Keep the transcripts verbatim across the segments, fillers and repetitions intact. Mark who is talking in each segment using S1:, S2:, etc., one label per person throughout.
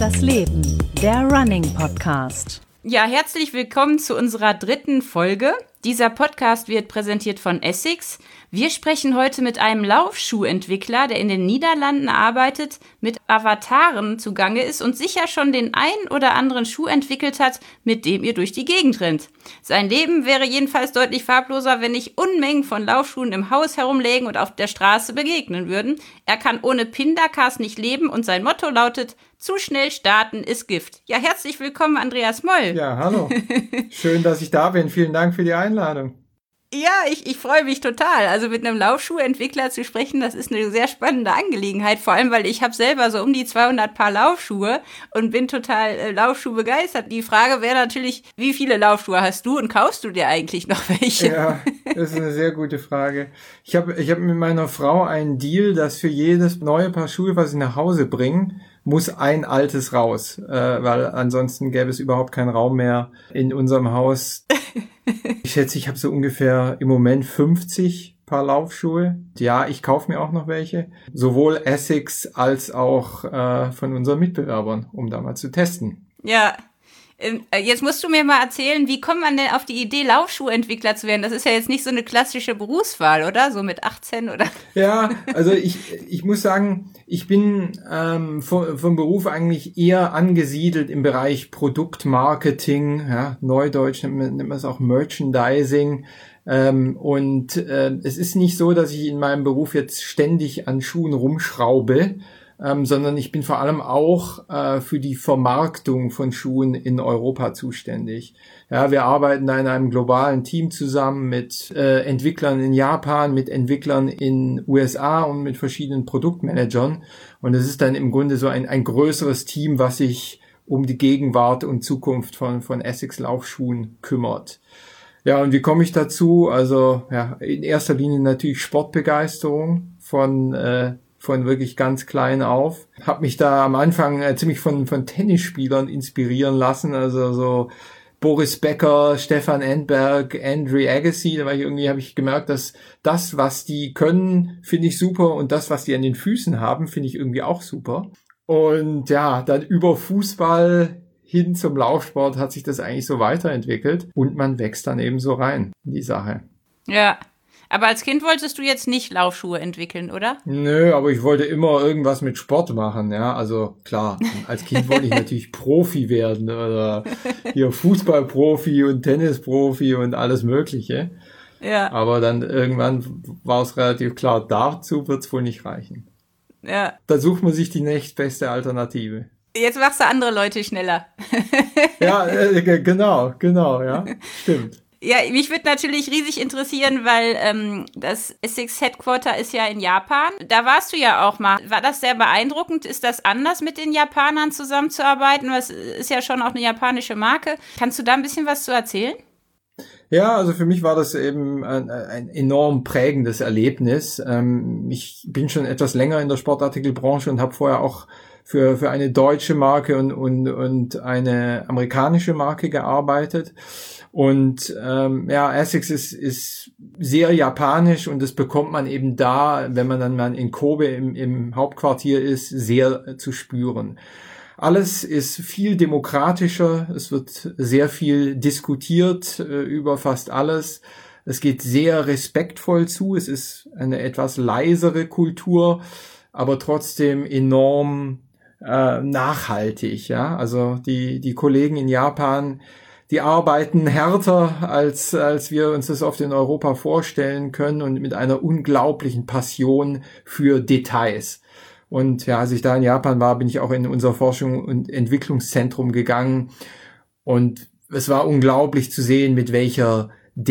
S1: das Leben, der Running Podcast.
S2: Ja, herzlich willkommen zu unserer dritten Folge. Dieser Podcast wird präsentiert von Essex. Wir sprechen heute mit einem Laufschuhentwickler, der in den Niederlanden arbeitet, mit Avataren zugange ist und sicher schon den ein oder anderen Schuh entwickelt hat, mit dem ihr durch die Gegend rennt. Sein Leben wäre jedenfalls deutlich farbloser, wenn nicht Unmengen von Laufschuhen im Haus herumlägen und auf der Straße begegnen würden. Er kann ohne Pindakas nicht leben und sein Motto lautet: Zu schnell starten ist Gift. Ja, herzlich willkommen, Andreas Moll.
S3: Ja, hallo. Schön, dass ich da bin. Vielen Dank für die Einladung.
S2: Ja, ich, ich freue mich total. Also mit einem Laufschuhentwickler zu sprechen, das ist eine sehr spannende Angelegenheit. Vor allem, weil ich habe selber so um die zweihundert Paar Laufschuhe und bin total äh, Laufschuh begeistert. Die Frage wäre natürlich, wie viele Laufschuhe hast du und kaufst du dir eigentlich noch welche?
S3: Ja, das ist eine sehr gute Frage. Ich habe ich hab mit meiner Frau einen Deal, dass für jedes neue Paar Schuhe, was ich nach Hause bringe, muss ein altes raus, äh, weil ansonsten gäbe es überhaupt keinen Raum mehr in unserem Haus. Ich schätze, ich habe so ungefähr im Moment fünfzig Paar Laufschuhe. Ja, ich kaufe mir auch noch welche. Sowohl Essex als auch äh, von unseren Mitbewerbern, um da mal zu testen.
S2: Ja, jetzt musst du mir mal erzählen, wie kommt man denn auf die Idee, Laufschuhentwickler zu werden? Das ist ja jetzt nicht so eine klassische Berufswahl, oder? So mit achtzehn oder?
S3: Ja, also ich ich muss sagen, ich bin ähm, vom, vom Beruf eigentlich eher angesiedelt im Bereich Produktmarketing, ja, Neudeutsch nennt man, nennt man es auch Merchandising. Ähm, und äh, es ist nicht so, dass ich in meinem Beruf jetzt ständig an Schuhen rumschraube, Ähm, sondern ich bin vor allem auch äh, für die Vermarktung von Schuhen in Europa zuständig. Ja, wir arbeiten da in einem globalen Team zusammen mit äh, Entwicklern in Japan, mit Entwicklern in U S A und mit verschiedenen Produktmanagern. Und es ist dann im Grunde so ein, ein größeres Team, was sich um die Gegenwart und Zukunft von, von Essex Laufschuhen kümmert. Ja, und wie komme ich dazu? Also ja, in erster Linie natürlich Sportbegeisterung von äh, von wirklich ganz klein auf. Hab mich da am Anfang äh, ziemlich von von Tennisspielern inspirieren lassen, also so Boris Becker, Stefan Edberg, Andre Agassi. Da war ich irgendwie, habe ich gemerkt, dass das, was die können, finde ich super, und das, was die an den Füßen haben, finde ich irgendwie auch super. Und ja, dann über Fußball hin zum Laufsport hat sich das eigentlich so weiterentwickelt und man wächst dann eben so rein in die Sache.
S2: Ja. Aber als Kind wolltest du jetzt nicht Laufschuhe entwickeln, oder?
S3: Nö, aber ich wollte immer irgendwas mit Sport machen, ja. Also klar, als Kind wollte ich natürlich Profi werden oder hier Fußballprofi und Tennisprofi und alles Mögliche.
S2: Ja.
S3: Aber dann irgendwann war es relativ klar, dazu wird's wohl nicht reichen.
S2: Ja.
S3: Da sucht man sich die nächstbeste Alternative.
S2: Jetzt machst du andere Leute schneller.
S3: Ja, äh, genau, genau, ja, stimmt.
S2: Ja, mich würde natürlich riesig interessieren, weil ähm, das Essex Headquarter ist ja in Japan. Da warst du ja auch mal. War das sehr beeindruckend? Ist das anders, mit den Japanern zusammenzuarbeiten? Das ist ja schon auch eine japanische Marke. Kannst du da ein bisschen was zu erzählen?
S3: Ja, also für mich war das eben ein, ein enorm prägendes Erlebnis. Ähm, ich bin schon etwas länger in der Sportartikelbranche und habe vorher auch für für eine deutsche Marke und und und eine amerikanische Marke gearbeitet. Und ähm, ja, Essex ist ist sehr japanisch, und das bekommt man eben da, wenn man dann mal in Kobe im, im Hauptquartier ist, sehr zu spüren. Alles ist viel demokratischer, es wird sehr viel diskutiert äh, über fast alles. Es geht sehr respektvoll zu, es ist eine etwas leisere Kultur, aber trotzdem enorm äh, nachhaltig. Ja, also die die Kollegen in Japan, die arbeiten härter, als als wir uns das oft in Europa vorstellen können, und mit einer unglaublichen Passion für Details. Und ja, als ich da in Japan war, bin ich auch in unser Forschung- und Entwicklungszentrum gegangen, und es war unglaublich zu sehen, mit welcher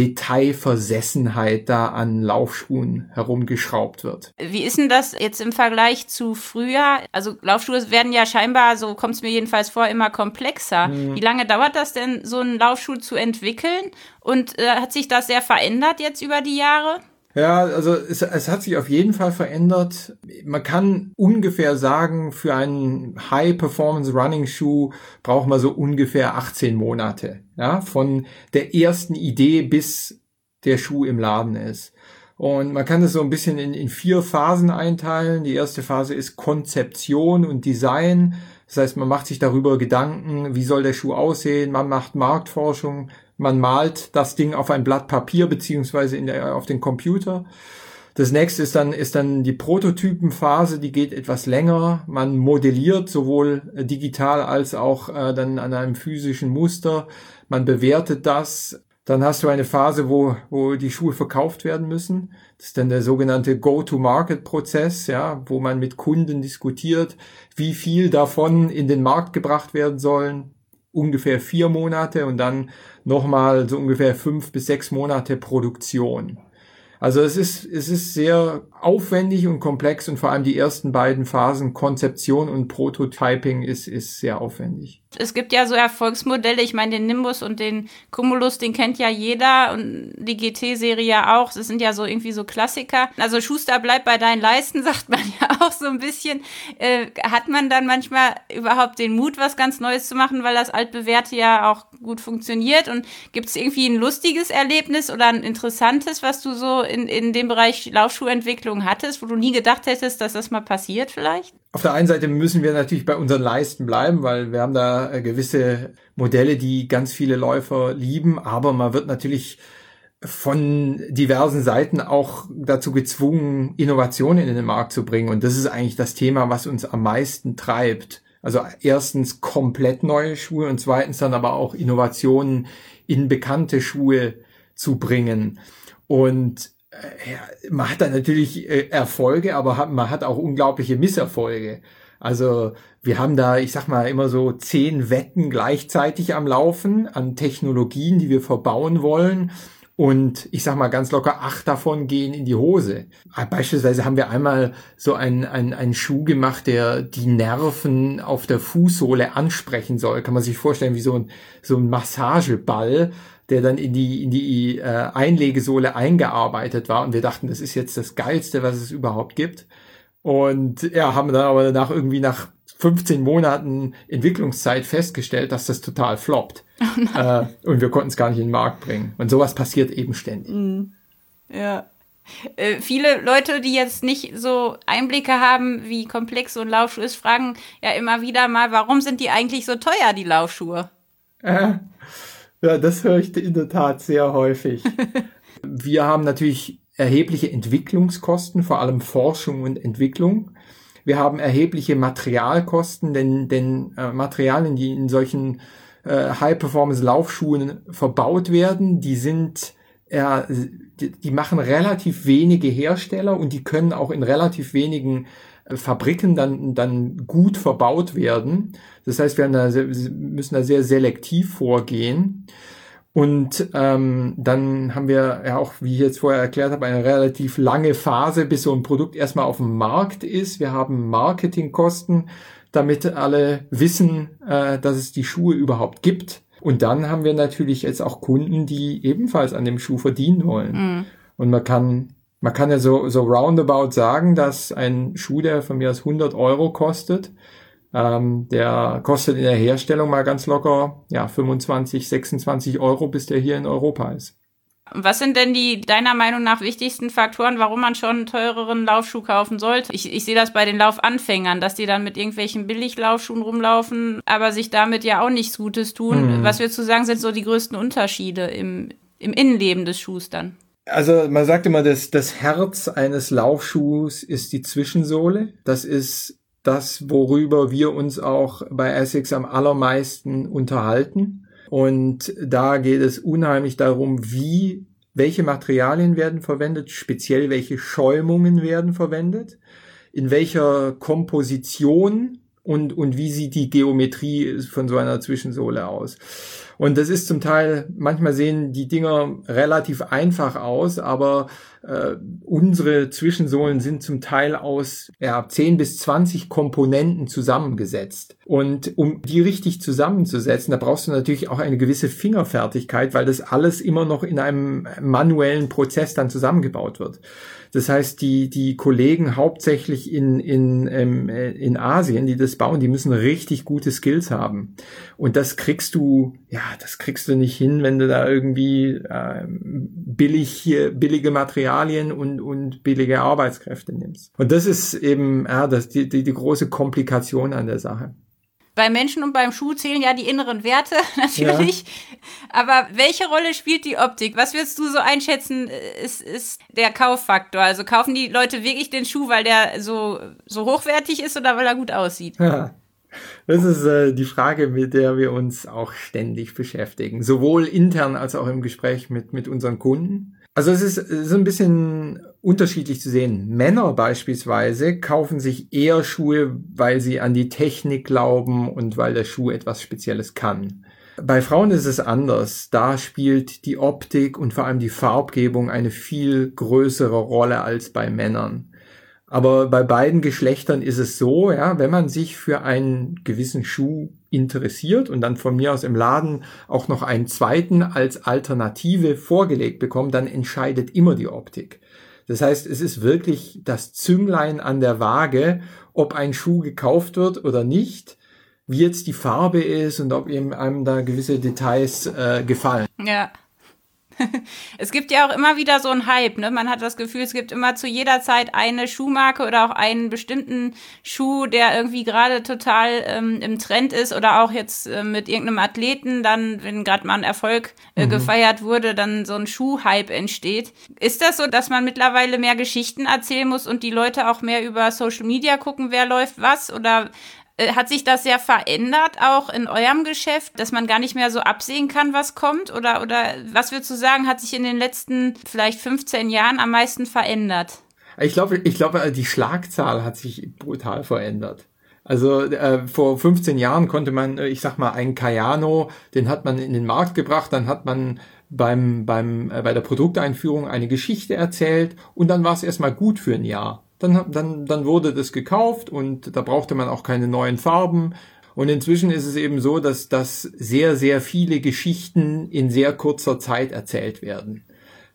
S3: Detailversessenheit da an Laufschuhen herumgeschraubt wird.
S2: Wie ist denn das jetzt im Vergleich zu früher? Also Laufschuhe werden ja scheinbar, so kommt es mir jedenfalls vor, immer komplexer. Hm. Wie lange dauert das denn, so einen Laufschuh zu entwickeln? Und äh, hat sich das sehr verändert jetzt über die Jahre?
S3: Ja, also es, es hat sich auf jeden Fall verändert. Man kann ungefähr sagen, für einen High-Performance-Running-Schuh braucht man so ungefähr achtzehn Monate, ja, von der ersten Idee bis der Schuh im Laden ist. Und man kann das so ein bisschen in, in vier Phasen einteilen. Die erste Phase ist Konzeption und Design. Das heißt, man macht sich darüber Gedanken, wie soll der Schuh aussehen, man macht Marktforschung, man malt das Ding auf ein Blatt Papier beziehungsweise in der, auf den Computer. Das nächste ist dann, ist dann die Prototypenphase, die geht etwas länger. Man modelliert sowohl digital als auch äh, dann an einem physischen Muster. Man bewertet das. Dann hast du eine Phase, wo, wo die Schuhe verkauft werden müssen. Das ist dann der sogenannte Go-to-Market-Prozess, ja, wo man mit Kunden diskutiert, wie viel davon in den Markt gebracht werden sollen. Ungefähr vier Monate und dann nochmal so ungefähr fünf bis sechs Monate Produktion. Also es ist, es ist sehr aufwendig und komplex und vor allem die ersten beiden Phasen, Konzeption und Prototyping, ist, ist sehr aufwendig.
S2: Es gibt ja so Erfolgsmodelle, ich meine den Nimbus und den Cumulus, den kennt ja jeder und die G T-Serie ja auch, das sind ja so irgendwie so Klassiker. Also Schuster, bleib bei deinen Leisten, sagt man ja auch so ein bisschen. Äh, hat man dann manchmal überhaupt den Mut, was ganz Neues zu machen, weil das Altbewährte ja auch gut funktioniert? Und gibt es irgendwie ein lustiges Erlebnis oder ein interessantes, was du so in, in dem Bereich Laufschuhentwicklung hattest, wo du nie gedacht hättest, dass das mal passiert vielleicht?
S3: Auf der einen Seite müssen wir natürlich bei unseren Leisten bleiben, weil wir haben da äh, gewisse Modelle, die ganz viele Läufer lieben, aber man wird natürlich von diversen Seiten auch dazu gezwungen, Innovationen in den Markt zu bringen. Und das ist eigentlich das Thema, was uns am meisten treibt. Also erstens komplett neue Schuhe und zweitens dann aber auch Innovationen in bekannte Schuhe zu bringen. Und ja, man hat da natürlich äh, Erfolge, aber hat, man hat auch unglaubliche Misserfolge. Also wir haben da, ich sag mal, immer so zehn Wetten gleichzeitig am Laufen an Technologien, die wir verbauen wollen. Und ich sag mal ganz locker, acht davon gehen in die Hose. Beispielsweise haben wir einmal so einen, einen, einen Schuh gemacht, der die Nerven auf der Fußsohle ansprechen soll. Kann man sich vorstellen wie so ein, so ein Massageball, der dann in die in die äh, Einlegesohle eingearbeitet war. Und wir dachten, das ist jetzt das Geilste, was es überhaupt gibt. Und ja, haben dann aber danach irgendwie nach fünfzehn Monaten Entwicklungszeit festgestellt, dass das total floppt. Oh äh, und wir konnten es gar nicht in den Markt bringen. Und sowas passiert eben ständig.
S2: Mm, ja. Äh, viele Leute, die jetzt nicht so Einblicke haben, wie komplex so ein Laufschuh ist, fragen ja immer wieder mal, warum sind die eigentlich so teuer, die Laufschuhe?
S3: Äh, ja, das höre ich in der Tat sehr häufig. Wir haben natürlich erhebliche Entwicklungskosten, vor allem Forschung und Entwicklung. Wir haben erhebliche Materialkosten, denn, denn äh, Materialien, die in solchen äh, High-Performance-Laufschuhen verbaut werden, die sind, äh, die, die machen relativ wenige Hersteller und die können auch in relativ wenigen äh, Fabriken dann, dann gut verbaut werden. Das heißt, wir haben da sehr, müssen da sehr selektiv vorgehen. Und ähm, dann haben wir ja auch, wie ich jetzt vorher erklärt habe, eine relativ lange Phase, bis so ein Produkt erstmal auf dem Markt ist. Wir haben Marketingkosten, damit alle wissen, äh, dass es die Schuhe überhaupt gibt. Und dann haben wir natürlich jetzt auch Kunden, die ebenfalls an dem Schuh verdienen wollen. Mhm. Und man kann man kann ja so so roundabout sagen, dass ein Schuh, der von mir aus hundert Euro kostet, Ähm, der kostet in der Herstellung mal ganz locker ja fünfundzwanzig, sechsundzwanzig Euro, bis der hier in Europa ist.
S2: Was sind denn die deiner Meinung nach wichtigsten Faktoren, warum man schon einen teureren Laufschuh kaufen sollte? Ich, ich sehe das bei den Laufanfängern, dass die dann mit irgendwelchen Billiglaufschuhen rumlaufen, aber sich damit ja auch nichts Gutes tun. Mhm. Was würdest du sagen, sind so die größten Unterschiede im, im Innenleben des Schuhs dann?
S3: Also man sagt immer, dass das Herz eines Laufschuhs ist die Zwischensohle. Das ist das, worüber wir uns auch bei Essex am allermeisten unterhalten. Und da geht es unheimlich darum, wie, welche Materialien werden verwendet, speziell welche Schäumungen werden verwendet, in welcher Komposition und, und wie sieht die Geometrie von so einer Zwischensohle aus. Und das ist zum Teil, manchmal sehen die Dinger relativ einfach aus, aber äh, unsere Zwischensohlen sind zum Teil aus ja, zehn bis zwanzig Komponenten zusammengesetzt. Und um die richtig zusammenzusetzen, da brauchst du natürlich auch eine gewisse Fingerfertigkeit, weil das alles immer noch in einem manuellen Prozess dann zusammengebaut wird. Das heißt, die die Kollegen hauptsächlich in in ähm, in Asien, die das bauen, die müssen richtig gute Skills haben. Und das kriegst du, ja, das kriegst du nicht hin, wenn du da irgendwie äh, billig billige Materialien und und billige Arbeitskräfte nimmst. Und das ist eben ja das die die, die große Komplikation an der Sache.
S2: Bei Menschen und beim Schuh zählen ja die inneren Werte natürlich. Ja. Aber welche Rolle spielt die Optik? Was würdest du so einschätzen, ist, ist der Kauffaktor? Also kaufen die Leute wirklich den Schuh, weil der so, so hochwertig ist oder weil er gut aussieht?
S3: Ja. Das ist äh, die Frage, mit der wir uns auch ständig beschäftigen. Sowohl intern als auch im Gespräch mit, mit unseren Kunden. Also es ist so ein bisschen unterschiedlich zu sehen. Männer beispielsweise kaufen sich eher Schuhe, weil sie an die Technik glauben und weil der Schuh etwas Spezielles kann. Bei Frauen ist es anders. Da spielt die Optik und vor allem die Farbgebung eine viel größere Rolle als bei Männern. Aber bei beiden Geschlechtern ist es so, ja, wenn man sich für einen gewissen Schuh interessiert und dann von mir aus im Laden auch noch einen zweiten als Alternative vorgelegt bekommt, dann entscheidet immer die Optik. Das heißt, es ist wirklich das Zünglein an der Waage, ob ein Schuh gekauft wird oder nicht, wie jetzt die Farbe ist und ob eben einem da gewisse Details äh, gefallen.
S2: Ja. Es gibt ja auch immer wieder so einen Hype, ne? Man hat das Gefühl, es gibt immer zu jeder Zeit eine Schuhmarke oder auch einen bestimmten Schuh, der irgendwie gerade total ähm, im Trend ist oder auch jetzt äh, mit irgendeinem Athleten, dann, wenn gerade mal ein Erfolg äh, mhm. gefeiert wurde, dann so ein Schuhhype entsteht. Ist das so, dass man mittlerweile mehr Geschichten erzählen muss und die Leute auch mehr über Social Media gucken, wer läuft was, oder hat sich das sehr verändert, auch in eurem Geschäft, dass man gar nicht mehr so absehen kann, was kommt? Oder, oder was würdest du sagen, hat sich in den letzten vielleicht fünfzehn Jahren am meisten verändert?
S3: Ich glaube, ich glaube, die Schlagzahl hat sich brutal verändert. Also äh, vor fünfzehn Jahren konnte man, ich sag mal, einen Kayano, den hat man in den Markt gebracht, dann hat man beim beim äh, bei der Produkteinführung eine Geschichte erzählt und dann war es erstmal gut für ein Jahr. Dann, dann, dann wurde das gekauft und da brauchte man auch keine neuen Farben. Und inzwischen ist es eben so, dass, dass sehr, sehr viele Geschichten in sehr kurzer Zeit erzählt werden.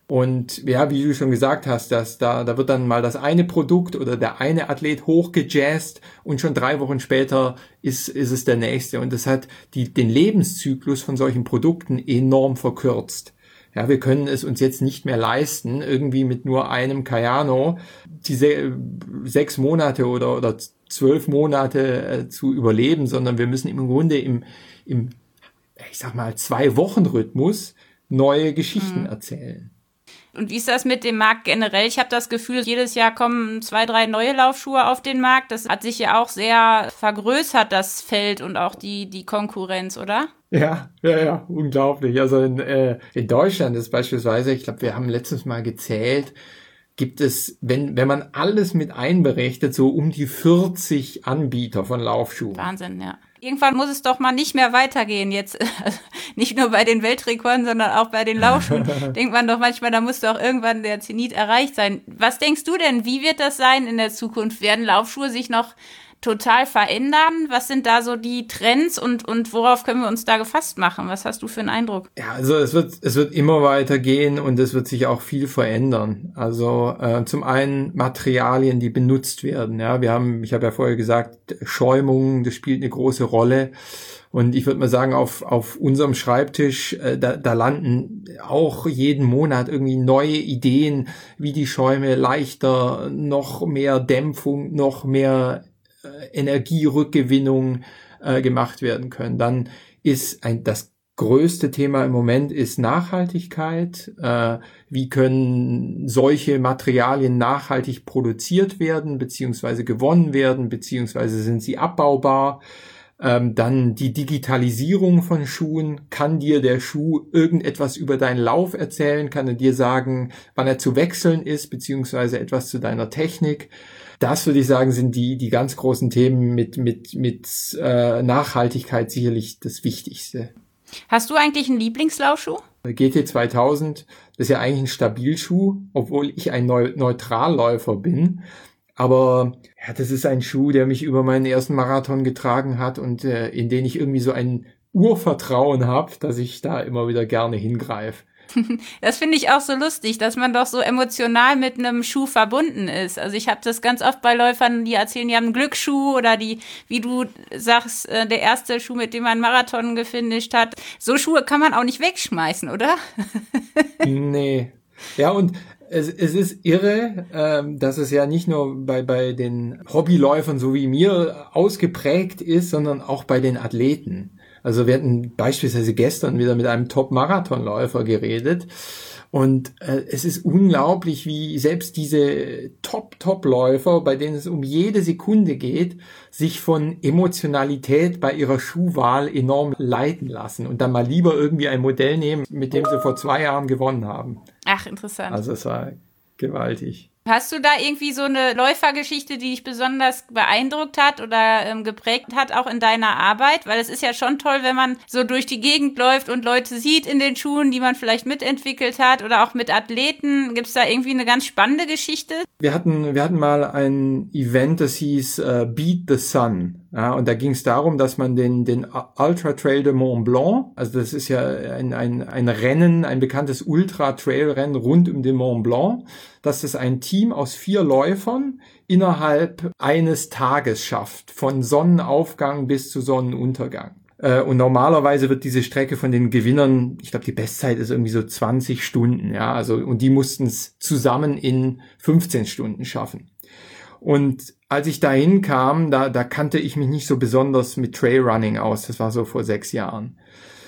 S3: Und ja, wie du schon gesagt hast, dass da, da wird dann mal das eine Produkt oder der eine Athlet hochgejazzt und schon drei Wochen später ist, ist es der nächste. Und das hat die, den Lebenszyklus von solchen Produkten enorm verkürzt. Ja, wir können es uns jetzt nicht mehr leisten, irgendwie mit nur einem Kayano diese sechs Monate oder, oder zwölf Monate äh, zu überleben, sondern wir müssen im Grunde im, im, ich sag mal, Zwei-Wochen-Rhythmus neue Geschichten mhm. erzählen.
S2: Und wie ist das mit dem Markt generell? Ich habe das Gefühl, jedes Jahr kommen zwei, drei neue Laufschuhe auf den Markt. Das hat sich ja auch sehr vergrößert, das Feld und auch die, die Konkurrenz, oder?
S3: Ja, ja, ja, unglaublich. Also in, äh, in Deutschland ist beispielsweise, ich glaube, wir haben letztes Mal gezählt, gibt es, wenn wenn man alles mit einberechnet, so um die vierzig Anbieter von Laufschuhen.
S2: Wahnsinn, ja. Irgendwann muss es doch mal nicht mehr weitergehen jetzt. Also nicht nur bei den Weltrekorden, sondern auch bei den Laufschuhen. Denkt man doch manchmal, da muss doch irgendwann der Zenit erreicht sein. Was denkst du denn, wie wird das sein in der Zukunft? Werden Laufschuhe sich noch total verändern? Was sind da so die Trends und und worauf können wir uns da gefasst machen? Was hast du für einen Eindruck?
S3: Ja, also es wird es wird immer weitergehen und es wird sich auch viel verändern. Also äh, zum einen Materialien, die benutzt werden. Ja, wir haben, ich habe ja vorher gesagt, Schäumung, das spielt eine große Rolle. Und ich würde mal sagen, auf auf unserem Schreibtisch, äh, da, da landen auch jeden Monat irgendwie neue Ideen, wie die Schäume leichter, noch mehr Dämpfung, noch mehr Energierückgewinnung äh, gemacht werden können. Dann ist ein, das größte Thema im Moment ist Nachhaltigkeit. Äh, wie können solche Materialien nachhaltig produziert werden, beziehungsweise gewonnen werden, beziehungsweise sind sie abbaubar? Ähm, dann die Digitalisierung von Schuhen. Kann dir der Schuh irgendetwas über deinen Lauf erzählen? Kann er dir sagen, wann er zu wechseln ist, beziehungsweise etwas zu deiner Technik? Das würde ich sagen, sind die die ganz großen Themen mit mit mit äh, Nachhaltigkeit sicherlich das Wichtigste.
S2: Hast du eigentlich einen Lieblingslaufschuh?
S3: G T zweitausend, das ist ja eigentlich ein Stabilschuh, obwohl ich ein Neu- Neutralläufer bin. Aber ja, das ist ein Schuh, der mich über meinen ersten Marathon getragen hat und äh, in den ich irgendwie so ein Urvertrauen habe, dass ich da immer wieder gerne hingreife.
S2: Das finde ich auch so lustig, dass man doch so emotional mit einem Schuh verbunden ist. Also ich habe das ganz oft bei Läufern, die erzählen, die haben einen Glücksschuh oder die, wie du sagst, der erste Schuh, mit dem man einen Marathon gefinisht hat. So Schuhe kann man auch nicht wegschmeißen, oder?
S3: Nee. Ja, und Es, es ist irre, ähm, dass es ja nicht nur bei, bei den Hobbyläufern so wie mir ausgeprägt ist, sondern auch bei den Athleten. Also wir hatten beispielsweise gestern wieder mit einem Top-Marathonläufer geredet. Und äh, es ist unglaublich, wie selbst diese Top-Top-Läufer, bei denen es um jede Sekunde geht, sich von Emotionalität bei ihrer Schuhwahl enorm leiten lassen und dann mal lieber irgendwie ein Modell nehmen, mit dem sie vor zwei Jahren gewonnen haben.
S2: Ach, interessant.
S3: Also es war gewaltig.
S2: Hast du da irgendwie so eine Läufergeschichte, die dich besonders beeindruckt hat oder ähm, geprägt hat, auch in deiner Arbeit? Weil es ist ja schon toll, wenn man so durch die Gegend läuft und Leute sieht in den Schuhen, die man vielleicht mitentwickelt hat oder auch mit Athleten. Gibt es da irgendwie eine ganz spannende Geschichte? Wir
S3: hatten, wir hatten mal ein Event, das hieß uh, Beat the Sun. Ja, und da ging es darum, dass man den, den Ultra Trail de Mont Blanc, also das ist ja ein, ein, ein Rennen, ein bekanntes Ultra-Trail-Rennen rund um den Mont Blanc, dass das ein Team aus vier Läufern innerhalb eines Tages schafft, von Sonnenaufgang bis zu Sonnenuntergang. Und normalerweise wird diese Strecke von den Gewinnern, ich glaube, die Bestzeit ist irgendwie so zwanzig Stunden, ja, also, und die mussten es zusammen in fünfzehn Stunden schaffen. Und als ich dahin kam, da, da kannte ich mich nicht so besonders mit Trailrunning aus. Das war so vor sechs Jahren.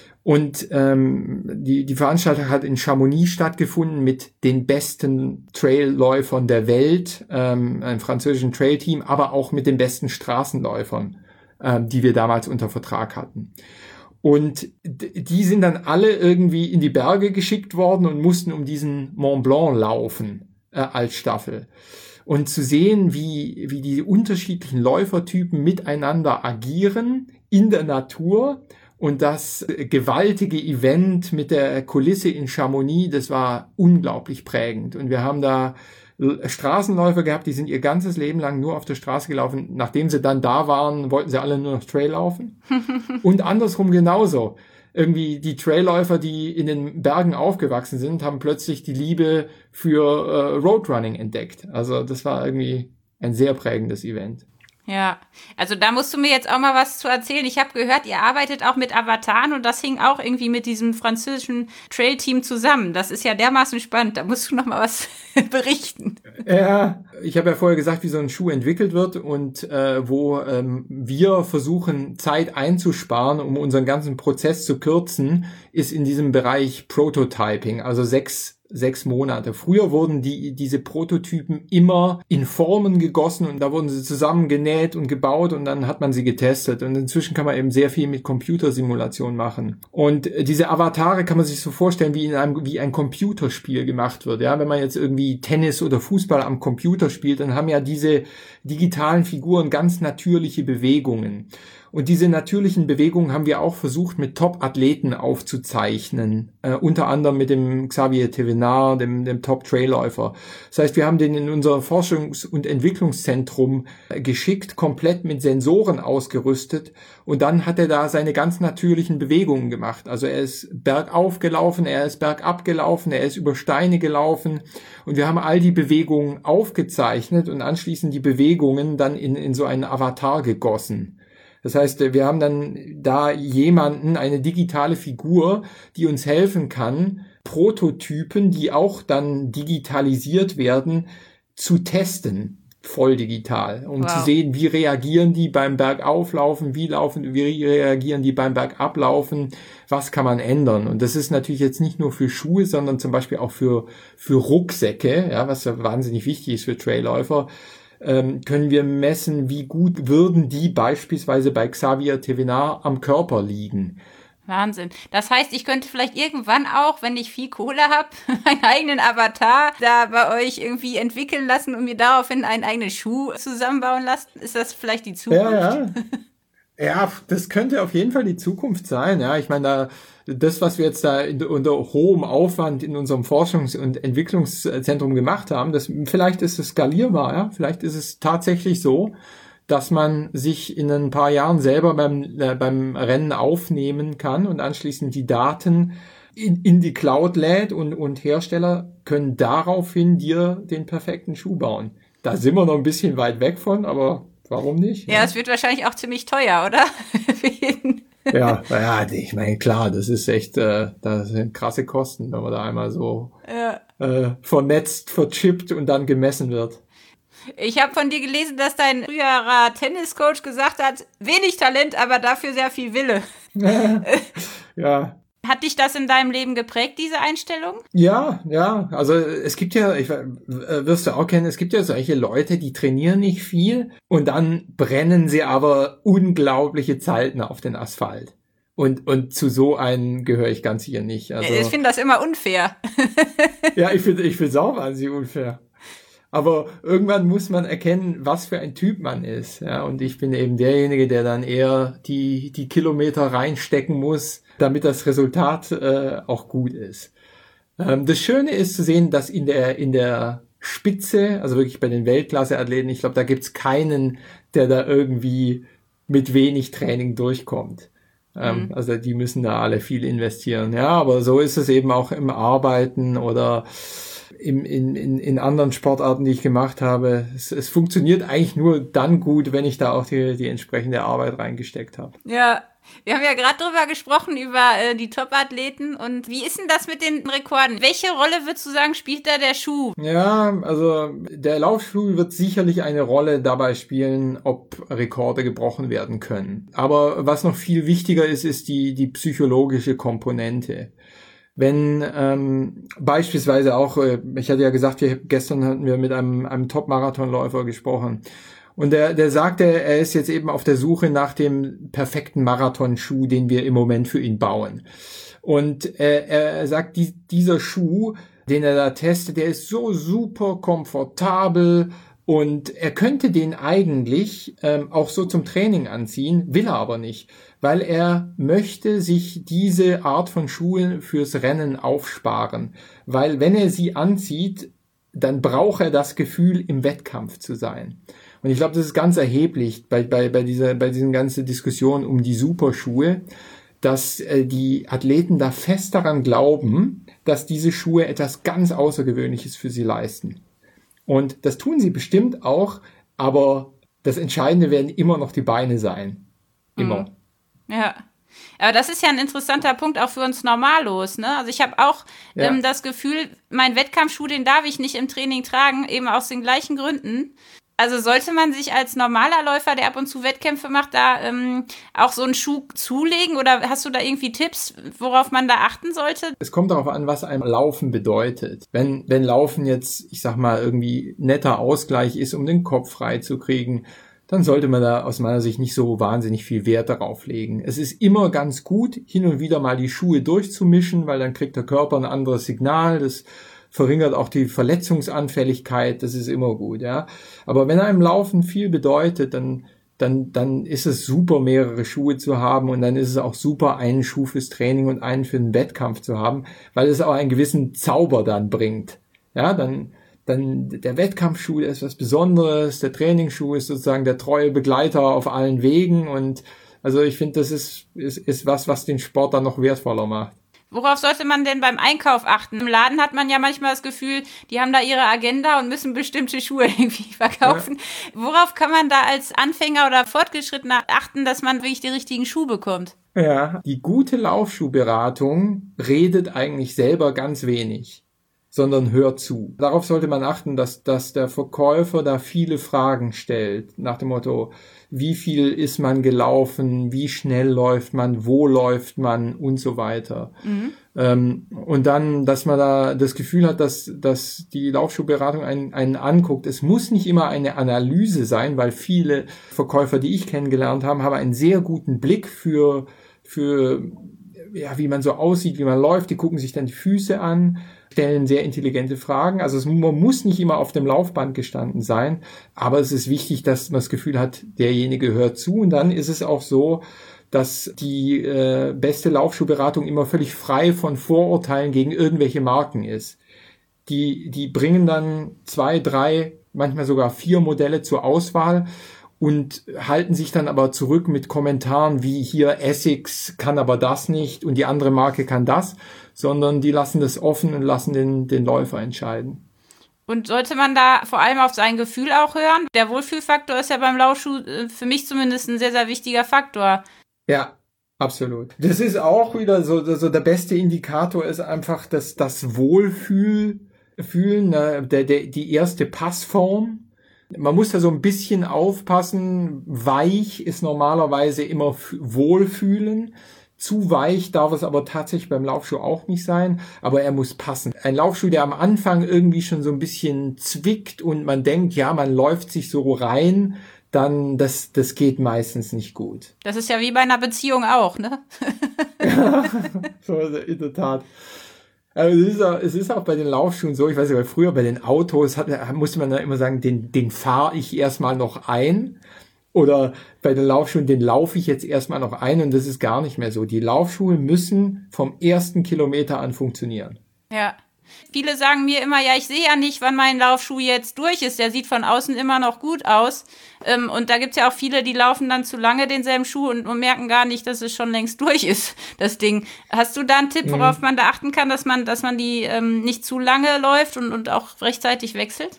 S3: Und ähm, die, die Veranstaltung hat in Chamonix stattgefunden mit den besten Trailläufern der Welt, ähm, einem französischen Trailteam, aber auch mit den besten Straßenläufern, ähm, die wir damals unter Vertrag hatten. Und die sind dann alle irgendwie in die Berge geschickt worden und mussten um diesen Mont Blanc laufen äh, als Staffel. Und zu sehen, wie, wie die unterschiedlichen Läufertypen miteinander agieren in der Natur und das gewaltige Event mit der Kulisse in Chamonix, das war unglaublich prägend. Und wir haben da Straßenläufer gehabt, die sind ihr ganzes Leben lang nur auf der Straße gelaufen. Nachdem sie dann da waren, wollten sie alle nur noch Trail laufen. Und andersrum genauso. Irgendwie die Trailläufer, die in den Bergen aufgewachsen sind, haben plötzlich die Liebe für äh, Roadrunning entdeckt. Also das war irgendwie ein sehr prägendes Event.
S2: Ja, also da musst du mir jetzt auch mal was zu erzählen. Ich habe gehört, ihr arbeitet auch mit Avataren und das hing auch irgendwie mit diesem französischen Trail-Team zusammen. Das ist ja dermaßen spannend. Da musst du noch mal was berichten.
S3: Ja, ich habe ja vorher gesagt, wie so ein Schuh entwickelt wird und äh, wo ähm, wir versuchen, Zeit einzusparen, um unseren ganzen Prozess zu kürzen, ist in diesem Bereich Prototyping, also sechs Sechs Monate. Früher wurden die diese Prototypen immer in Formen gegossen und da wurden sie zusammen genäht und gebaut und dann hat man sie getestet. Und inzwischen kann man eben sehr viel mit Computersimulation machen. Und diese Avatare kann man sich so vorstellen, wie in einem wie ein Computerspiel gemacht wird. Ja, wenn man jetzt irgendwie Tennis oder Fußball am Computer spielt, dann haben ja diese digitalen Figuren ganz natürliche Bewegungen. Und diese natürlichen Bewegungen haben wir auch versucht, mit Top-Athleten aufzuzeichnen. Äh, unter anderem mit dem Xavier Thévenard, dem, dem Top-Trailläufer. Das heißt, wir haben den in unser Forschungs- und Entwicklungszentrum äh, geschickt, komplett mit Sensoren ausgerüstet. Und dann hat er da seine ganz natürlichen Bewegungen gemacht. Also er ist bergauf gelaufen, er ist bergab gelaufen, er ist über Steine gelaufen. Und wir haben all die Bewegungen aufgezeichnet und anschließend die Bewegungen dann in, in so einen Avatar gegossen. Das heißt, wir haben dann da jemanden, eine digitale Figur, die uns helfen kann, Prototypen, die auch dann digitalisiert werden, zu testen, voll digital, um wow. zu sehen, wie reagieren die beim Bergauflaufen, wie laufen, wie reagieren die beim Bergablaufen, was kann man ändern. Und das ist natürlich jetzt nicht nur für Schuhe, sondern zum Beispiel auch für, für Rucksäcke, ja, was ja wahnsinnig wichtig ist für Trailläufer. Ähm, können wir messen, wie gut würden die beispielsweise bei Xavier Thévenard am Körper liegen.
S2: Wahnsinn. Das heißt, ich könnte vielleicht irgendwann auch, wenn ich viel Kohle habe, einen eigenen Avatar da bei euch irgendwie entwickeln lassen und mir daraufhin einen eigenen Schuh zusammenbauen lassen. Ist das vielleicht die Zukunft?
S3: Ja, ja. Ja, das könnte auf jeden Fall die Zukunft sein. Ja, ich meine, da, das, was wir jetzt da in, unter hohem Aufwand in unserem Forschungs- und Entwicklungszentrum gemacht haben, das, vielleicht ist es skalierbar. Ja, vielleicht ist es tatsächlich so, dass man sich in ein paar Jahren selber beim, äh, beim Rennen aufnehmen kann und anschließend die Daten in, in die Cloud lädt und, und Hersteller können daraufhin dir den perfekten Schuh bauen. Da sind wir noch ein bisschen weit weg von, aber warum nicht?
S2: Ja, es wird wahrscheinlich auch ziemlich teuer, oder? Für jeden.
S3: Ja, ja, ich meine, klar, das ist echt, äh, das sind krasse Kosten, wenn man da einmal so
S2: Ja.
S3: äh, vernetzt, verchippt und dann gemessen wird.
S2: Ich habe von dir gelesen, dass dein früherer Tenniscoach gesagt hat, wenig Talent, aber dafür sehr viel Wille.
S3: Ja.
S2: Hat dich das in deinem Leben geprägt, diese Einstellung?
S3: Ja, ja, also es gibt ja, ich äh, wirst du auch kennen, es gibt ja solche Leute, die trainieren nicht viel und dann brennen sie aber unglaubliche Zeiten auf den Asphalt. Und und zu so einem gehöre ich ganz sicher nicht. Also,
S2: ich finde das immer unfair.
S3: Ja, ich finde ich finde es auch wahnsinnig unfair. Aber irgendwann muss man erkennen, was für ein Typ man ist. Ja, und ich bin eben derjenige, der dann eher die die Kilometer reinstecken muss, damit das Resultat äh, auch gut ist. Ähm, das Schöne ist zu sehen, dass in der in der Spitze, also wirklich bei den Weltklasse-Athleten, ich glaube, da gibt's keinen, der da irgendwie mit wenig Training durchkommt. Ähm, mhm. Also die müssen da alle viel investieren. Ja, aber so ist es eben auch im Arbeiten oder im, in, in, in anderen Sportarten, die ich gemacht habe. Es, es funktioniert eigentlich nur dann gut, wenn ich da auch die, die entsprechende Arbeit reingesteckt habe.
S2: Ja, wir haben ja gerade drüber gesprochen, über äh, die Top-Athleten. Und wie ist denn das mit den Rekorden? Welche Rolle, würdest du sagen, spielt da der Schuh?
S3: Ja, also der Laufschuh wird sicherlich eine Rolle dabei spielen, ob Rekorde gebrochen werden können. Aber was noch viel wichtiger ist, ist die, die psychologische Komponente. Wenn ähm, beispielsweise auch, äh, ich hatte ja gesagt, wir, gestern hatten wir mit einem, einem Top-Marathonläufer gesprochen und der, der sagte, er ist jetzt eben auf der Suche nach dem perfekten Marathonschuh, den wir im Moment für ihn bauen. Und äh, er sagt, die, dieser Schuh, den er da testet, der ist so super komfortabel und er könnte den eigentlich ähm, auch so zum Training anziehen, will er aber nicht, weil er möchte sich diese Art von Schuhen fürs Rennen aufsparen. Weil wenn er sie anzieht, dann braucht er das Gefühl, im Wettkampf zu sein. Und ich glaube, das ist ganz erheblich bei, bei, bei dieser, bei diesen ganzen Diskussionen um die Superschuhe, dass äh, die Athleten da fest daran glauben, dass diese Schuhe etwas ganz Außergewöhnliches für sie leisten. Und das tun sie bestimmt auch, aber das Entscheidende werden immer noch die Beine sein. Immer.
S2: Mhm. Ja. Aber das ist ja ein interessanter Punkt auch für uns Normalos, ne? Also ich habe auch ja. ähm, das Gefühl, mein Wettkampfschuh, den darf ich nicht im Training tragen, eben aus den gleichen Gründen. Also sollte man sich als normaler Läufer, der ab und zu Wettkämpfe macht, da ähm, auch so einen Schuh zulegen? Oder hast du da irgendwie Tipps, worauf man da achten sollte?
S3: Es kommt darauf an, was einem Laufen bedeutet. Wenn, wenn Laufen jetzt, ich sag mal, irgendwie netter Ausgleich ist, um den Kopf frei zu kriegen, dann sollte man da aus meiner Sicht nicht so wahnsinnig viel Wert darauf legen. Es ist immer ganz gut, hin und wieder mal die Schuhe durchzumischen, weil dann kriegt der Körper ein anderes Signal, das verringert auch die Verletzungsanfälligkeit, das ist immer gut, ja. Aber wenn einem Laufen viel bedeutet, dann, dann, dann ist es super, mehrere Schuhe zu haben und dann ist es auch super, einen Schuh fürs Training und einen für den Wettkampf zu haben, weil es auch einen gewissen Zauber dann bringt. Ja, dann, dann der Wettkampfschuh ist was Besonderes, der Trainingsschuh ist sozusagen der treue Begleiter auf allen Wegen und also ich finde, das ist, ist, ist was, was den Sport dann noch wertvoller macht.
S2: Worauf sollte man denn beim Einkauf achten? Im Laden hat man ja manchmal das Gefühl, die haben da ihre Agenda und müssen bestimmte Schuhe irgendwie verkaufen. Ja. Worauf kann man da als Anfänger oder Fortgeschrittener achten, dass man wirklich den richtigen Schuh bekommt?
S3: Ja, die gute Laufschuhberatung redet eigentlich selber ganz wenig, sondern hört zu. Darauf sollte man achten, dass, dass der Verkäufer da viele Fragen stellt, nach dem Motto, wie viel ist man gelaufen, wie schnell läuft man, wo läuft man und so weiter. Mhm. Ähm, und dann, dass man da das Gefühl hat, dass, dass die Laufschuhberatung einen, einen anguckt. Es muss nicht immer eine Analyse sein, weil viele Verkäufer, die ich kennengelernt habe, haben einen sehr guten Blick für, für ja, wie man so aussieht, wie man läuft. Die gucken sich dann die Füße an, stellen sehr intelligente Fragen. Also es, man muss nicht immer auf dem Laufband gestanden sein, aber es ist wichtig, dass man das Gefühl hat, derjenige hört zu. Und dann ist es auch so, dass die äh, beste Laufschuhberatung immer völlig frei von Vorurteilen gegen irgendwelche Marken ist. Die, die bringen dann zwei, drei, manchmal sogar vier Modelle zur Auswahl und halten sich dann aber zurück mit Kommentaren wie hier Essex kann aber das nicht und die andere Marke kann das, sondern die lassen das offen und lassen den, den Läufer entscheiden.
S2: Und sollte man da vor allem auf sein Gefühl auch hören? Der Wohlfühlfaktor ist ja beim Laufschuh für mich zumindest ein sehr, sehr wichtiger Faktor.
S3: Ja, Absolut. Das ist auch wieder so, so der beste Indikator ist einfach das, das Wohlfühl, fühlen, ne? der, der, die erste Passform. Man muss da so ein bisschen aufpassen. Weich ist normalerweise immer f- Wohlfühlen. Zu weich darf es aber tatsächlich beim Laufschuh auch nicht sein, aber er muss passen. Ein Laufschuh, der am Anfang irgendwie schon so ein bisschen zwickt und man denkt, ja, man läuft sich so rein, dann das das geht meistens nicht gut.
S2: Das ist ja wie bei einer Beziehung auch, ne?
S3: Ja, so in der Tat. Also es ist, auch, es ist auch bei den Laufschuhen so, ich weiß nicht, weil früher bei den Autos hat, musste man da immer sagen, den, den fahre ich erstmal noch ein. Oder bei den Laufschuhen, den laufe ich jetzt erstmal noch ein und das ist gar nicht mehr so. Die Laufschuhe müssen vom ersten Kilometer an funktionieren.
S2: Ja. Viele sagen mir immer, ja, ich sehe ja nicht, wann mein Laufschuh jetzt durch ist. Der sieht von außen immer noch gut aus. Ähm, und da gibt's ja auch viele, die laufen dann zu lange denselben Schuh und, und merken gar nicht, dass es schon längst durch ist, das Ding. Hast du da einen Tipp, worauf mhm. man da achten kann, dass man, dass man die ähm, nicht zu lange läuft und, und auch rechtzeitig wechselt?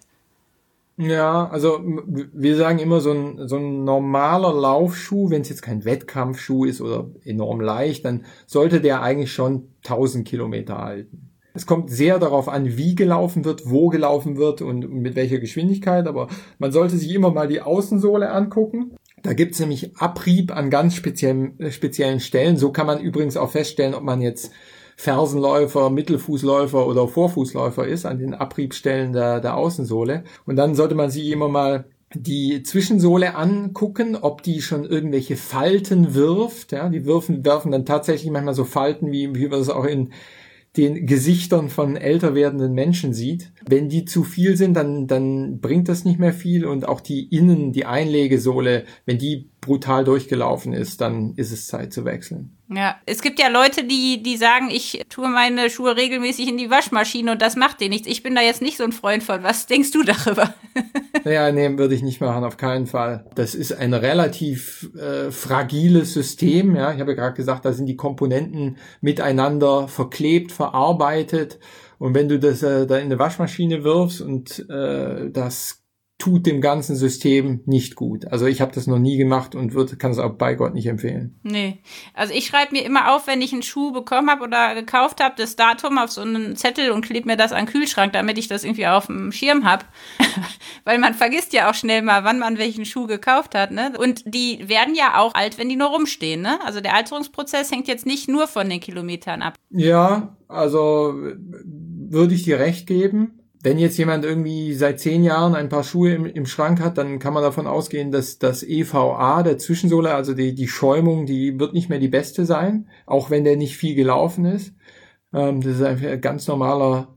S3: Ja, also wir sagen immer, so ein, so ein normaler Laufschuh, wenn es jetzt kein Wettkampfschuh ist oder enorm leicht, dann sollte der eigentlich schon tausend Kilometer halten. Es kommt sehr darauf an, wie gelaufen wird, wo gelaufen wird und mit welcher Geschwindigkeit, aber man sollte sich immer mal die Außensohle angucken. Da gibt's nämlich Abrieb an ganz speziellen, speziellen Stellen. So kann man übrigens auch feststellen, ob man jetzt Fersenläufer, Mittelfußläufer oder Vorfußläufer ist, an den Abriebstellen der, der Außensohle. Und dann sollte man sich immer mal die Zwischensohle angucken, ob die schon irgendwelche Falten wirft. Ja, die werfen, werfen dann tatsächlich manchmal so Falten, wie, wie wir das auch in den Gesichtern von älter werdenden Menschen sieht. Wenn die zu viel sind, dann, dann bringt das nicht mehr viel und auch die Innen, die Einlegesohle, wenn die brutal durchgelaufen ist, dann ist es Zeit zu wechseln.
S2: Ja, es gibt ja Leute, die die sagen, ich tue meine Schuhe regelmäßig in die Waschmaschine und das macht dir nichts. Ich bin da jetzt nicht so ein Freund von. Was denkst du darüber?
S3: Ja, nee, würde ich nicht machen, auf keinen Fall. Das ist ein relativ äh, fragiles System. Ja, ich habe ja gerade gesagt, da sind die Komponenten miteinander verklebt, verarbeitet. Und wenn du das äh, da in eine Waschmaschine wirfst und äh, das tut dem ganzen System nicht gut. Also ich habe das noch nie gemacht und würde, kann es auch bei Gott nicht empfehlen.
S2: Nee, also ich schreibe mir immer auf, wenn ich einen Schuh bekommen habe oder gekauft habe, das Datum auf so einen Zettel und klebe mir das an den Kühlschrank, damit ich das irgendwie auf dem Schirm habe. Weil man vergisst ja auch schnell mal, wann man welchen Schuh gekauft hat, ne? Und die werden ja auch alt, wenn die nur rumstehen, ne? Also der Alterungsprozess hängt jetzt nicht nur von den Kilometern ab.
S3: Ja, also würde ich dir recht geben. Wenn jetzt jemand irgendwie seit zehn Jahren ein paar Schuhe im, im Schrank hat, dann kann man davon ausgehen, dass das E V A der Zwischensohle, also die, die Schäumung, die wird nicht mehr die beste sein, auch wenn der nicht viel gelaufen ist. Ähm, das ist einfach ein ganz normaler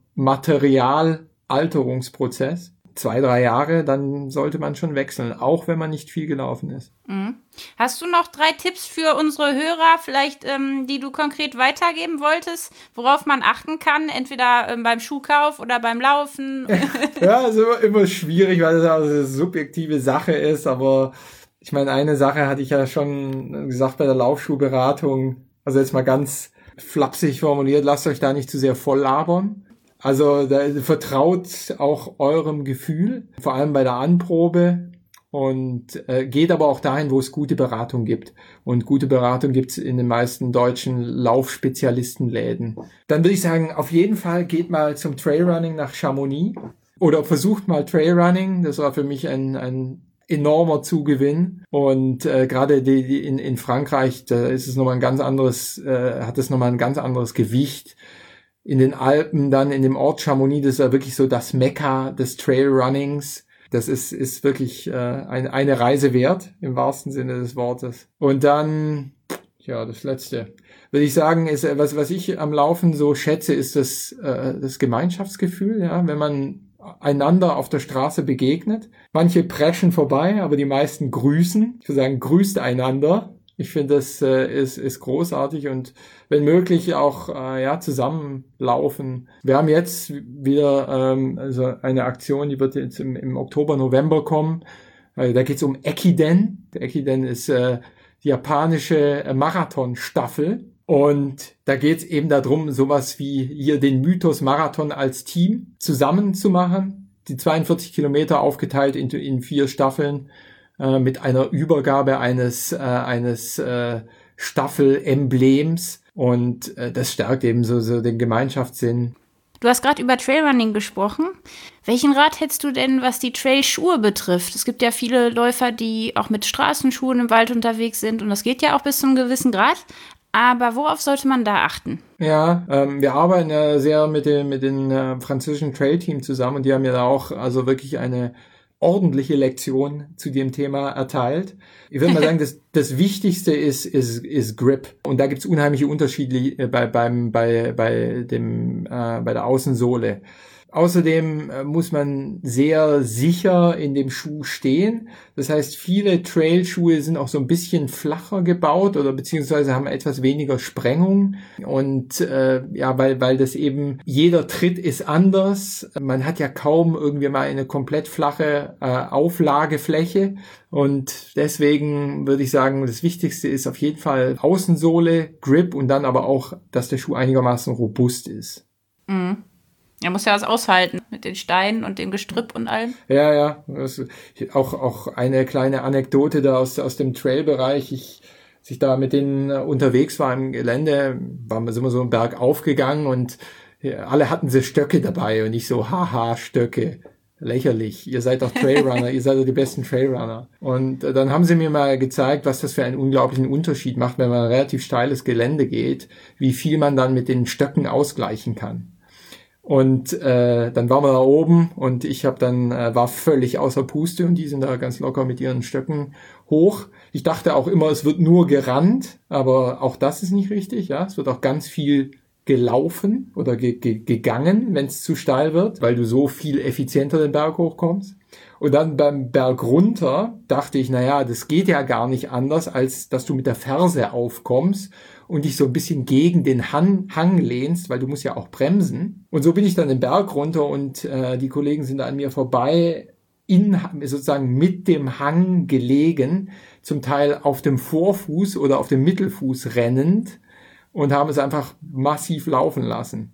S3: Materialalterungsprozess. Zwei, drei Jahre, dann sollte man schon wechseln, auch wenn man nicht viel gelaufen ist.
S2: Mhm. Hast du noch drei Tipps für unsere Hörer, vielleicht, ähm, die du konkret weitergeben wolltest, worauf man achten kann, entweder ähm, beim Schuhkauf oder beim Laufen?
S3: Ja, ist immer, immer schwierig, weil das also eine subjektive Sache ist, aber ich meine, eine Sache hatte ich ja schon gesagt bei der Laufschuhberatung, also jetzt mal ganz flapsig formuliert, lasst euch da nicht zu sehr voll labern. Also da, vertraut auch eurem Gefühl, vor allem bei der Anprobe und äh, geht aber auch dahin, wo es gute Beratung gibt. Und gute Beratung gibt's in den meisten deutschen Laufspezialistenläden. Dann würde ich sagen, auf jeden Fall geht mal zum Trailrunning nach Chamonix oder versucht mal Trailrunning. Das war für mich ein, ein enormer Zugewinn. Und äh, gerade die, die in, in Frankreich, da ist es nochmal ein ganz anderes, äh, hat es nochmal ein ganz anderes Gewicht. In den Alpen, dann in dem Ort Chamonix, das ist ja wirklich so das Mekka des Trailrunnings. Das ist ist wirklich äh, ein, eine Reise wert, im wahrsten Sinne des Wortes. Und dann, ja, das Letzte, würde ich sagen, ist, was was ich am Laufen so schätze, ist das äh, das Gemeinschaftsgefühl, ja, wenn man einander auf der Straße begegnet. Manche preschen vorbei, aber die meisten grüßen. Ich würde sagen, grüßt einander. Ich finde, das äh, ist, ist großartig und wenn möglich auch äh, ja zusammenlaufen. Wir haben jetzt wieder ähm, also eine Aktion, die wird jetzt im, im Oktober, November kommen. Äh, da geht es um Ekiden. Der Ekiden ist äh, die japanische Marathonstaffel und da geht es eben darum, sowas wie hier den Mythos Marathon als Team zusammen zu machen. Die zweiundvierzig Kilometer aufgeteilt in, in vier Staffeln. Mit einer Übergabe eines äh, eines äh, Staffelemblems und äh, das stärkt eben so, so den Gemeinschaftssinn.
S2: Du hast gerade über Trailrunning gesprochen. Welchen Rat hättest du denn, was die Trailschuhe betrifft? Es gibt ja viele Läufer, die auch mit Straßenschuhen im Wald unterwegs sind und das geht ja auch bis zu einem gewissen Grad. Aber worauf sollte man da achten?
S3: Ja, ähm, wir arbeiten ja sehr mit dem mit dem äh, französischen Trail-Team zusammen und die haben ja da auch also wirklich eine ordentliche Lektion zu dem Thema erteilt. Ich würde mal sagen, das, das Wichtigste ist, ist, ist Grip. Und da gibt es unheimliche Unterschiede bei, beim, bei, bei, dem, äh, bei der Außensohle. Außerdem muss man sehr sicher in dem Schuh stehen. Das heißt, viele Trailschuhe sind auch so ein bisschen flacher gebaut oder beziehungsweise haben etwas weniger Sprengung. Und äh, ja, weil weil das eben, jeder Tritt ist anders. Man hat ja kaum irgendwie mal eine komplett flache äh, Auflagefläche. Und deswegen würde ich sagen, das Wichtigste ist auf jeden Fall Außensohle, Grip und dann aber auch, dass der Schuh einigermaßen robust ist.
S2: Mhm. Er muss ja was aushalten mit den Steinen und dem Gestrüpp und allem.
S3: Ja, ja. Das, auch, auch eine kleine Anekdote da aus, aus dem Trailbereich. Ich, als ich da mit denen unterwegs war im Gelände, waren wir, sind wir so einen Berg aufgegangen und alle hatten sie Stöcke dabei und ich so, haha, Stöcke. Lächerlich. Ihr seid doch Trailrunner. Ihr seid doch die besten Trailrunner. Und dann haben sie mir mal gezeigt, was das für einen unglaublichen Unterschied macht, wenn man ein relativ steiles Gelände geht, wie viel man dann mit den Stöcken ausgleichen kann. Und äh, dann waren wir da oben und ich habe dann äh, war völlig außer Puste und die sind da ganz locker mit ihren Stöcken hoch. Ich dachte auch immer, es wird nur gerannt, aber auch das ist nicht richtig. Ja, es wird auch ganz viel gelaufen oder ge- ge- gegangen, wenn es zu steil wird, weil du so viel effizienter den Berg hochkommst. Und dann beim Berg runter dachte ich, naja, das geht ja gar nicht anders, als dass du mit der Ferse aufkommst und dich so ein bisschen gegen den Hang, Hang lehnst, weil du musst ja auch bremsen. Und so bin ich dann den Berg runter und äh, die Kollegen sind an mir vorbei, in, sozusagen mit dem Hang gelegen, zum Teil auf dem Vorfuß oder auf dem Mittelfuß rennend und haben es einfach massiv laufen lassen.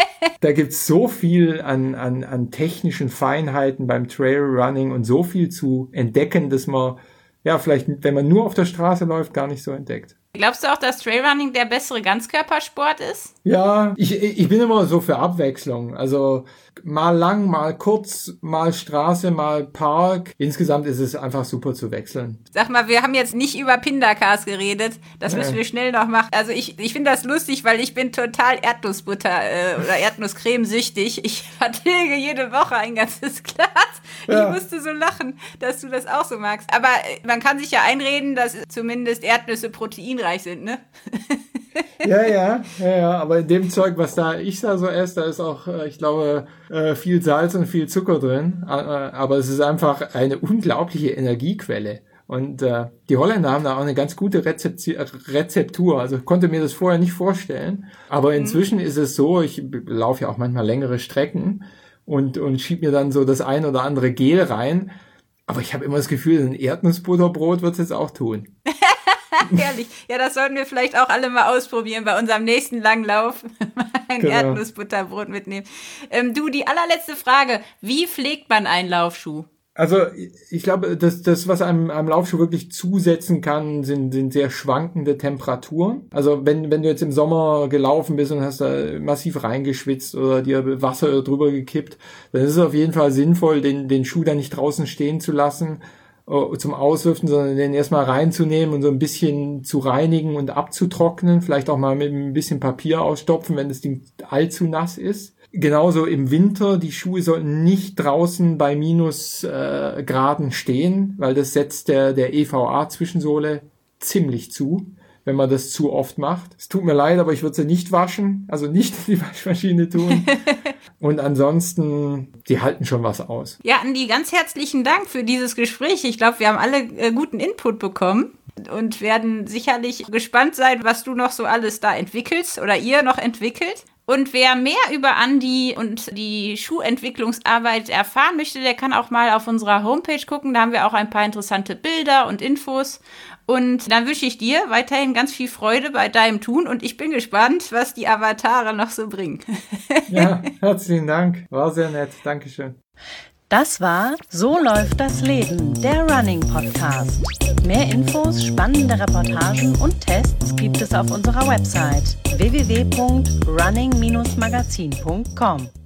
S3: Da gibt's so viel an, an, an technischen Feinheiten beim Trailrunning und so viel zu entdecken, dass man, ja, vielleicht, wenn man nur auf der Straße läuft, gar nicht so entdeckt.
S2: Glaubst du auch, dass Trailrunning der bessere Ganzkörpersport ist?
S3: Ja, ich, ich bin immer so für Abwechslung. Also mal lang, mal kurz, mal Straße, mal Park. Insgesamt ist es einfach super zu wechseln.
S2: Sag mal, wir haben jetzt nicht über Pindakas geredet. Das müssen
S3: Ja.
S2: wir schnell noch machen. Also ich, ich finde das lustig, weil ich bin total Erdnussbutter äh, oder Erdnusscreme süchtig. Ich vertilge jede Woche ein ganzes Glas.
S3: Ja.
S2: Ich musste so lachen, dass du das auch so magst. Aber äh, man kann sich ja einreden, dass zumindest Erdnüsse proteinreich sind, ne?
S3: Ja, ja, ja, ja, aber in dem Zeug, was da ich da so esse, da ist auch, äh, ich glaube, äh, viel Salz und viel Zucker drin, äh, aber es ist einfach eine unglaubliche Energiequelle. Und äh, die Holländer haben da auch eine ganz gute Rezepti- Rezeptur, also ich konnte mir das vorher nicht vorstellen, aber inzwischen mhm. ist es so, ich laufe ja auch manchmal längere Strecken und, und schieb mir dann so das ein oder andere Gel rein, aber ich habe immer das Gefühl, ein Erdnussbutterbrot wird es jetzt auch tun.
S2: Herrlich. Ja, das sollten wir vielleicht auch alle mal ausprobieren bei unserem nächsten Langlauf. Ein
S3: Genau.
S2: Erdnussbutterbrot mitnehmen. Ähm, du, die allerletzte Frage. Wie pflegt man einen Laufschuh?
S3: Also ich glaube, das, das was einem am Laufschuh wirklich zusetzen kann, sind, sind sehr schwankende Temperaturen. Also wenn, wenn du jetzt im Sommer gelaufen bist und hast da massiv reingeschwitzt oder dir Wasser drüber gekippt, dann ist es auf jeden Fall sinnvoll, den, den Schuh dann nicht draußen stehen zu lassen zum Auslüften, sondern den erstmal reinzunehmen und so ein bisschen zu reinigen und abzutrocknen, vielleicht auch mal mit ein bisschen Papier ausstopfen, wenn das Ding allzu nass ist. Genauso im Winter, die Schuhe sollten nicht draußen bei Minusgraden äh, stehen, weil das setzt der, der E V A-Zwischensohle ziemlich zu, wenn man das zu oft macht. Es tut mir leid, aber ich würde sie nicht waschen, also nicht in die Waschmaschine tun. Und ansonsten, die halten schon was aus.
S2: Ja, Andi, ganz herzlichen Dank für dieses Gespräch. Ich glaube, wir haben alle äh, guten Input bekommen und werden sicherlich gespannt sein, was du noch so alles da entwickelst oder ihr noch entwickelt. Und wer mehr über Andi und die Schuhentwicklungsarbeit erfahren möchte, der kann auch mal auf unserer Homepage gucken. Da haben wir auch ein paar interessante Bilder und Infos. Und dann wünsche ich dir weiterhin ganz viel Freude bei deinem Tun. Und ich bin gespannt, was die Avatare noch so bringen.
S3: Ja, herzlichen Dank. War sehr nett. Dankeschön.
S1: Das war So läuft das Leben, der Running Podcast. Mehr Infos, spannende Reportagen und Tests gibt es auf unserer Website w w w punkt running Bindestrich magazin punkt com.